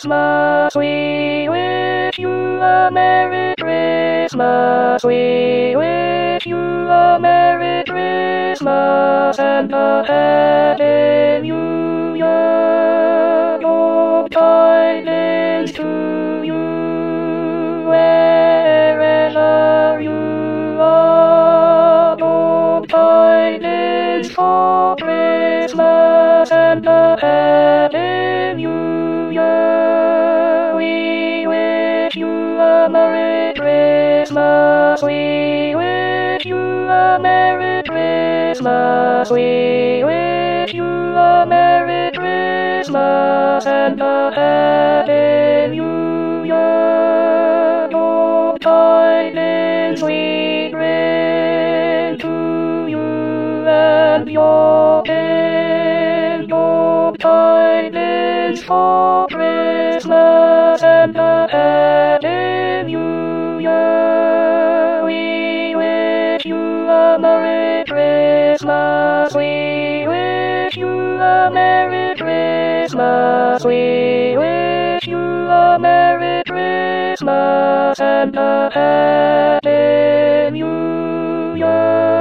Christmas. We wish you a Merry Christmas. We wish you a Merry Christmas and a Happy New Year. Good tidings to you wherever you are. Good tidings for Christmas and a Happy New Year. We wish you a Merry Christmas. We wish you a Merry Christmas. We wish you a Merry Christmas and a Happy New Year. Good tidings we bring to you and your kin. Good tidings for Christmas and a Happy New Year. We wish you a Merry Christmas. We wish you a Merry Christmas. We wish you a Merry Christmas and a Happy New Year.